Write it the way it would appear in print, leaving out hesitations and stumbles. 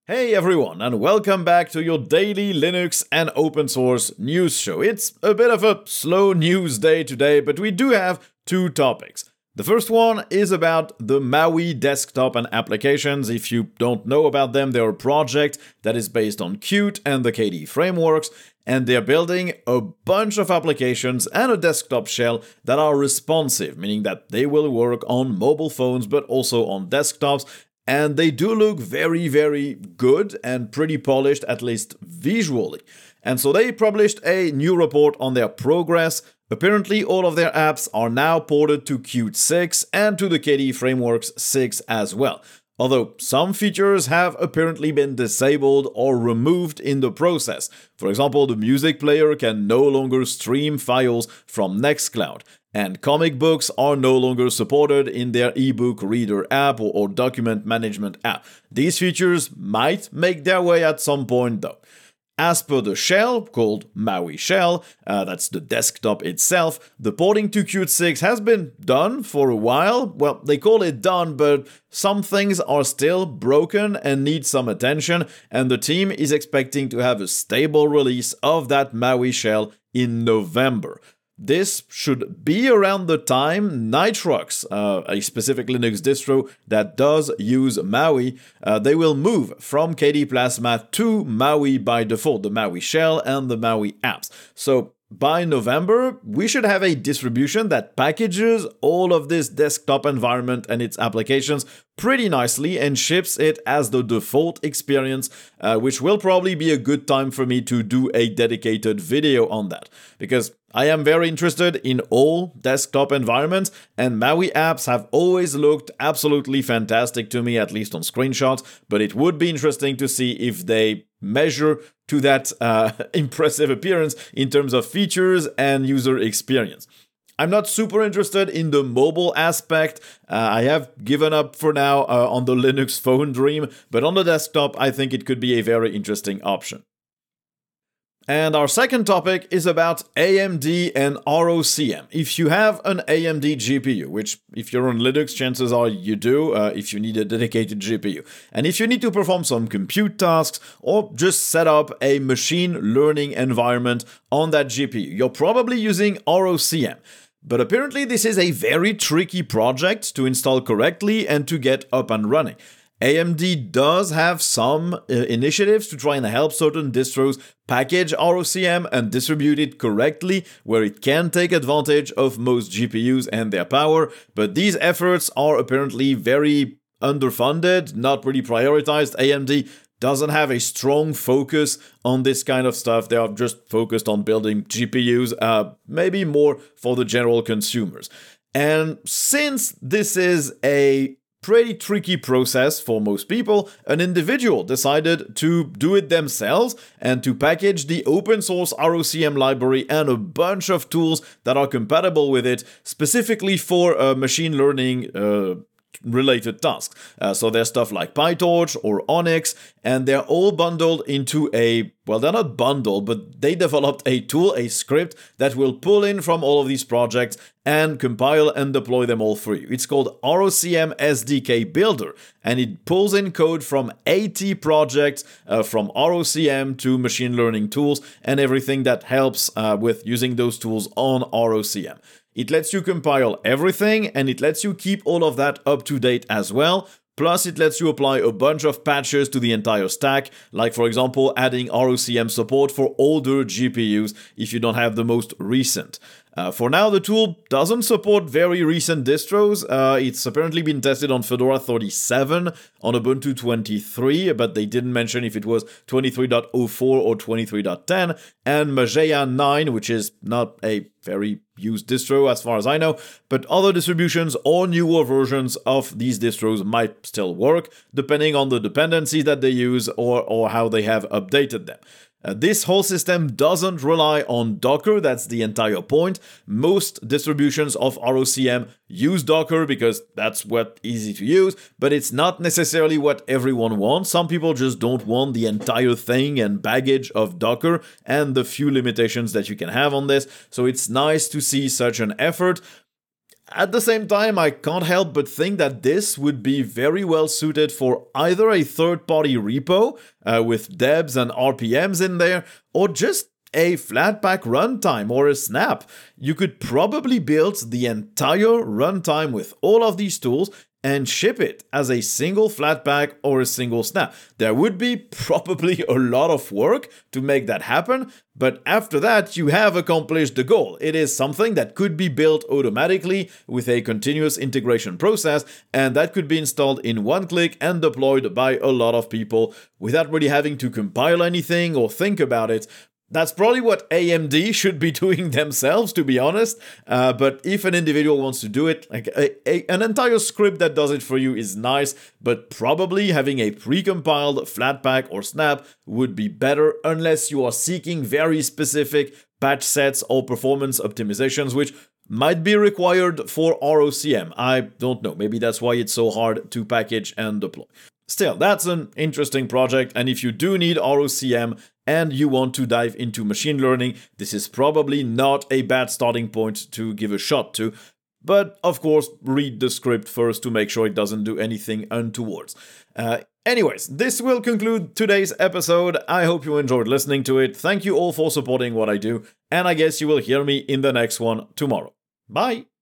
Hey everyone, and welcome back to your daily Linux and open source news show. It's a bit of a slow news day today, but we do have two topics. The first one is about the Maui desktop and applications. If you don't know about them, they're a project that is based on Qt and the KDE frameworks, and they're building a bunch of applications and a desktop shell that are responsive, meaning that they will work on mobile phones but also on desktops. And they do look very, very good and pretty polished, at least visually. And so they published a new report on their progress. Apparently, all of their apps are now ported to Qt 6 and to the KDE Frameworks 6 as well. Although some features have apparently been disabled or removed in the process. For example, the music player can no longer stream files from Nextcloud. And comic books are no longer supported in their ebook reader app or document management app. These features might make their way at some point though. As per the shell, called Maui Shell, that's the desktop itself, the porting to Qt 6 has been done for a while. Well, they call it done, but some things are still broken and need some attention, and the team is expecting to have a stable release of that Maui Shell in November. This should be around the time Nitrox, a specific Linux distro that does use Maui, they will move from KDE Plasma to Maui by default, the Maui shell and the Maui apps. So by November, we should have a distribution that packages all of this desktop environment and its applications pretty nicely and ships it as the default experience, which will probably be a good time for me to do a dedicated video on that. Because I am very interested in all desktop environments, and Maui apps have always looked absolutely fantastic to me, at least on screenshots, but it would be interesting to see if they measure to that impressive appearance in terms of features and user experience. I'm not super interested in the mobile aspect. I have given up for now on the Linux phone dream, but on the desktop, I think it could be a very interesting option. And our second topic is about AMD and ROCm. If you have an AMD GPU, which if you're on Linux, chances are you do, if you need a dedicated GPU. And if you need to perform some compute tasks or just set up a machine learning environment on that GPU, you're probably using ROCm. But apparently this is a very tricky project to install correctly and to get up and running. AMD does have some initiatives to try and help certain distros package ROCm and distribute it correctly where it can take advantage of most GPUs and their power, but these efforts are apparently very underfunded, not really prioritized. AMD doesn't have a strong focus on this kind of stuff. They are just focused on building GPUs, maybe more for the general consumers. And since this is a pretty tricky process for most people, an individual decided to do it themselves and to package the open source ROCm library and a bunch of tools that are compatible with it, specifically for machine learning related tasks. So there's stuff like PyTorch or Onyx, and they're all bundled into well, they're not bundled, but they developed a tool, a script that will pull in from all of these projects and compile and deploy them all for you. It's called ROCm SDK Builder, and it pulls in code from 80 projects, from ROCm to machine learning tools and everything that helps with using those tools on ROCm. It lets you compile everything, and it lets you keep all of that up to date as well. Plus, it lets you apply a bunch of patches to the entire stack, like for example, adding ROCm support for older GPUs if you don't have the most recent. For now, the tool doesn't support very recent distros. It's apparently been tested on Fedora 37, on Ubuntu 23, but they didn't mention if it was 23.04 or 23.10, and Mageia 9, which is not a very used distro as far as I know, but other distributions or newer versions of these distros might still work, depending on the dependencies that they use or how they have updated them. This whole system doesn't rely on Docker, that's the entire point. Most distributions of ROCm use Docker because that's what's easy to use, but it's not necessarily what everyone wants. Some people just don't want the entire thing and baggage of Docker and the few limitations that you can have on this, so it's nice to see such an effort. At the same time, I can't help but think that this would be very well suited for either a third-party repo with debs and RPMs in there, or just a Flatpak runtime or a snap. You could probably build the entire runtime with all of these tools and ship it as a single Flatpak or a single snap. There would be probably a lot of work to make that happen, but after that, you have accomplished the goal. It is something that could be built automatically with a continuous integration process, and that could be installed in one click and deployed by a lot of people without really having to compile anything or think about it. That's probably what AMD should be doing themselves, to be honest. But if an individual wants to do it, like an entire script that does it for you is nice, but probably having a precompiled Flatpak or snap would be better, unless you are seeking very specific patch sets or performance optimizations, which might be required for ROCm. I don't know. Maybe that's why it's so hard to package and deploy. Still, that's an interesting project, and if you do need ROCm and you want to dive into machine learning, this is probably not a bad starting point to give a shot to. But of course, read the script first to make sure it doesn't do anything untoward. Anyways, this will conclude today's episode. I hope you enjoyed listening to it. Thank you all for supporting what I do, and I guess you will hear me in the next one tomorrow. Bye!